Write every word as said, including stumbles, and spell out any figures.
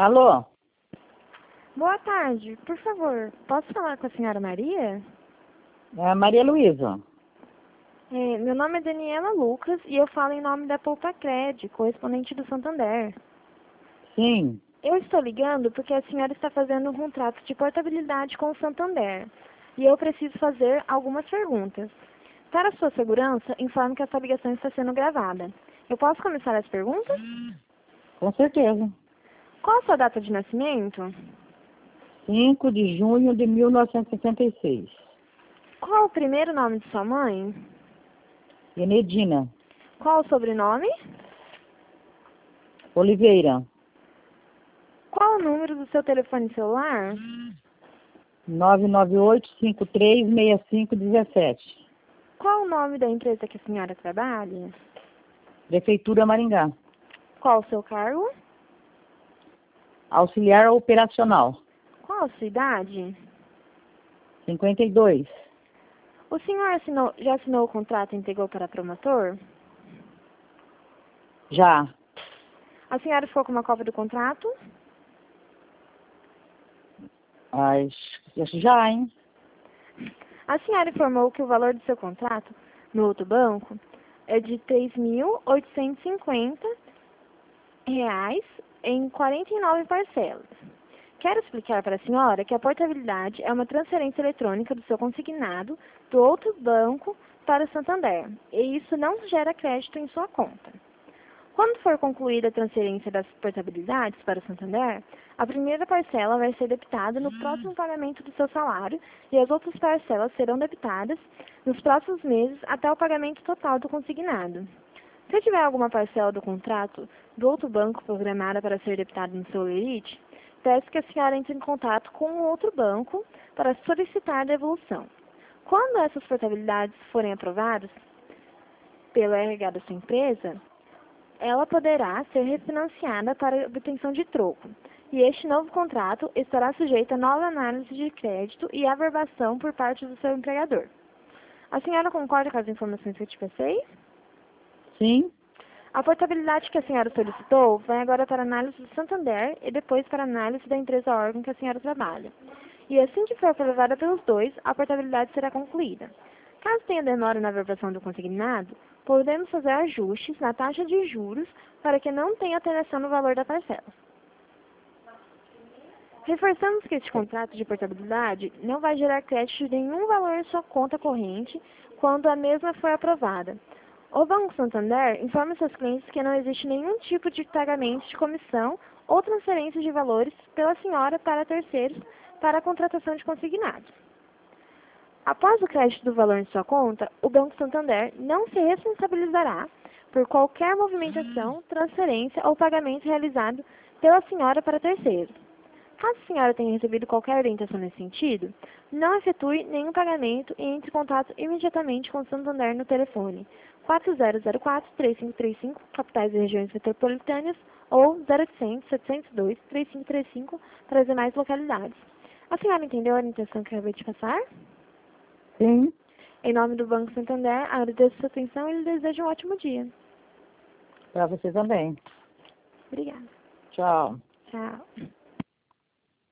Alô? Boa tarde. Por favor, posso falar com a senhora Maria? É a Maria Luísa. É, meu nome é Daniela Lucas e eu falo em nome da Poupa Cred, correspondente do Santander. Sim. Eu estou ligando porque a senhora está fazendo um contrato de portabilidade com o Santander e eu preciso fazer algumas perguntas. Para sua segurança, informo que essa ligação está sendo gravada. Eu posso começar as perguntas? Com certeza. Qual a sua data de nascimento? cinco de junho de mil novecentos e sessenta e seis. Qual o primeiro nome de sua mãe? Enedina Qual o sobrenome? Oliveira. Qual o número do seu telefone celular? nove nove oito, cinco três, seis cinco um sete. Qual o nome da empresa que a senhora trabalha? Prefeitura Maringá. Qual o seu cargo? Auxiliar operacional. Qual a sua idade? cinquenta e dois. O senhor assinou, já assinou o contrato e entregou para promotor? Já. A senhora ficou com uma cópia do contrato? Acho acho já, hein? A senhora informou que o valor do seu contrato no outro banco é de três mil oitocentos e cinquenta reais em quarenta e nove parcelas. Quero explicar para a senhora que a portabilidade é uma transferência eletrônica do seu consignado do outro banco para o Santander, e isso não gera crédito em sua conta. Quando for concluída a transferência das portabilidades para o Santander, a primeira parcela vai ser debitada no próximo pagamento do seu salário e as outras parcelas serão debitadas nos próximos meses até o pagamento total do consignado. Se tiver alguma parcela do contrato do outro banco programada para ser debitada no seu lerite, peço que a senhora entre em contato com o outro banco para solicitar a devolução. Quando essas portabilidades forem aprovadas pelo R H da sua empresa, ela poderá ser refinanciada para obtenção de troco, e este novo contrato estará sujeito a nova análise de crédito e averbação por parte do seu empregador. A senhora concorda com as informações que eu te passei? Sim. A portabilidade que a senhora solicitou vai agora para análise do Santander e depois para análise da empresa órgão que a senhora trabalha. E assim que for aprovada pelos dois, a portabilidade será concluída. Caso tenha demora na averbação do consignado, podemos fazer ajustes na taxa de juros para que não tenha alteração no valor da parcela. Reforçamos que este contrato de portabilidade não vai gerar crédito de nenhum valor em sua conta corrente quando a mesma for aprovada. O Banco Santander informa seus clientes que não existe nenhum tipo de pagamento de comissão ou transferência de valores pela senhora para terceiros para a contratação de consignado. Após o crédito do valor em sua conta, o Banco Santander não se responsabilizará por qualquer movimentação, transferência ou pagamento realizado pela senhora para terceiros. Caso a senhora tenha recebido qualquer orientação nesse sentido, não efetue nenhum pagamento e entre em contato imediatamente com o Santander no telefone quatro zero zero quatro, três cinco três cinco, capitais e regiões metropolitanas, ou zero oitocentos, setecentos e dois, três cinco três cinco para as demais localidades. A senhora entendeu a orientação que eu acabei de passar? Sim. Em nome do Banco Santander, agradeço a sua atenção e lhe desejo um ótimo dia. Para você também. Obrigada. Tchau. Tchau.